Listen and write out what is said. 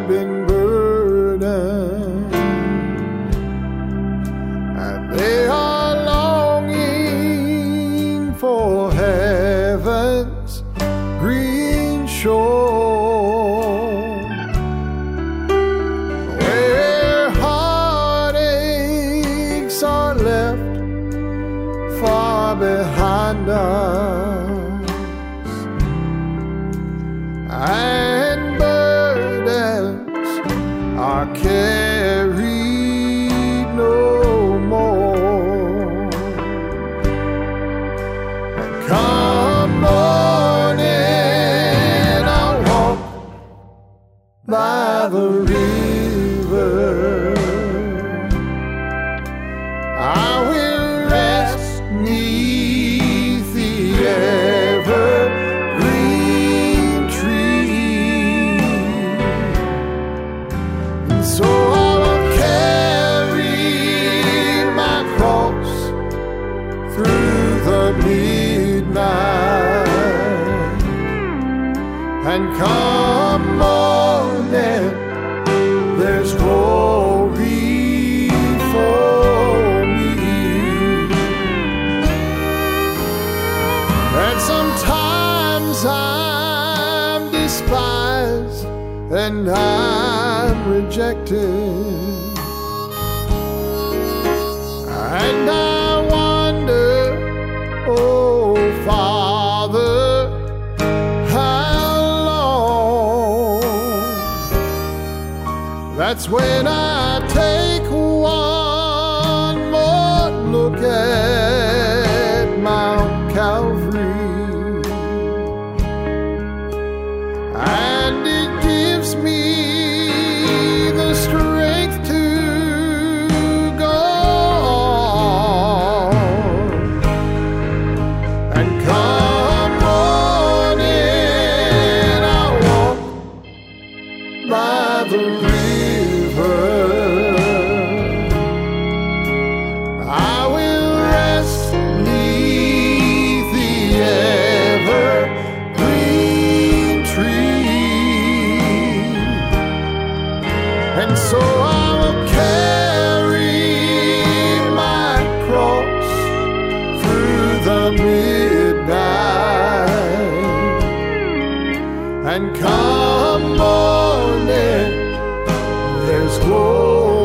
have been burdened, and they are longing for heaven's green shore, where heartaches are left far behind us, and burdens are carried no more. And come morning, I'll walk by the river. I will rest 'neath the evergreen tree, and so I will carry my cross through the midnight, and come morning, there's glory for me. And sometimes I'm despised and I'm rejected, and I wonder, oh Father, how long? That's when I take one more look at Mount Calvary, and it gives me the strength to go on. And come morning, I'll walk by the river. I will rest 'neath the evergreen tree, and so I will carry my cross through the midnight, and come morning, there's glory